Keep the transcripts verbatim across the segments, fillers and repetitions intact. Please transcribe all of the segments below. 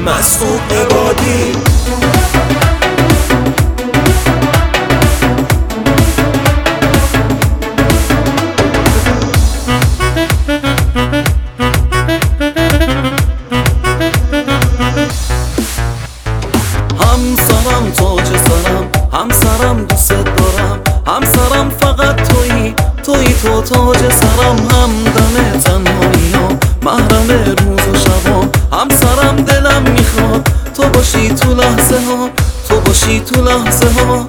مسعود عبادی. همسرم تاج سرم، همسرم دوست دارم، همسرم فقط تویی، تویی تو تاج سرم. همدم تنهایی ها، محرم روز و شبام، همسرم دلم میخواد تو باشی تو لحظه ها، تو باشی تو لحظه ها.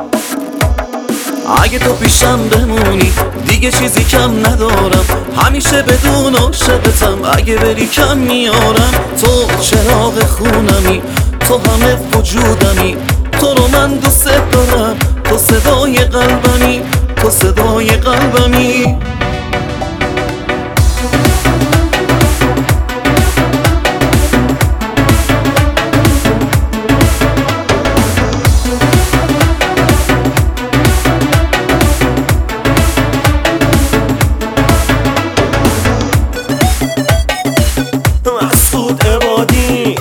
اگه تو پیشم بمونی دیگه چیزی کم ندارم، همیشه بدون عاشقتم، اگه بری کم میارم. تو چراغ خونمی، تو همه وجودمی، تو رو من دوست دارم، تو صدای قلبمی، تو صدای قلبمی. مسعود عبادی.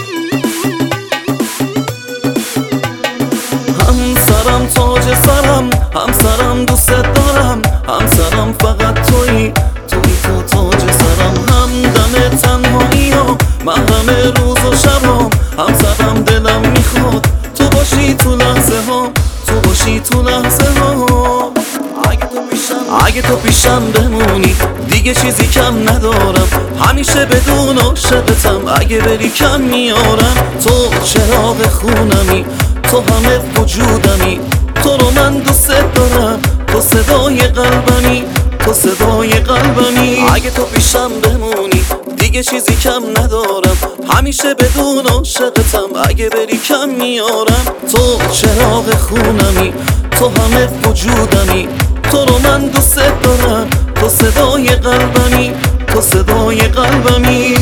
همسرم تاج سرم، همسرم دوست دارم، همسرم فقط تویی، تویی تو تاج سرم. همدم تنهایی ها، محرم روز و شبام، همسرم دلم میخواد تو باشی تو لحظه ها، تو باشی تو لحظه ها. اگه تو پیشم اگه تو پیشم بمونی دیگه چیزی کم ندارم، همیشه بدون عاشقتم، اگه بری کم میارم. تو چراغ خونمی، تو همه وجودمی، تو رو من دوست دارم، تو صدای قلبمی، تو صدای قلبمی. اگه تو پیشم بمونی دیگه چیزی کم ندارم، همیشه بدون عاشقتم، اگه بری کم میارم. تو چراغ خونمی، تو همه وجودمی، تو رو من دوست دارم، تو صدای قلبمی، تو صدای قلبمی.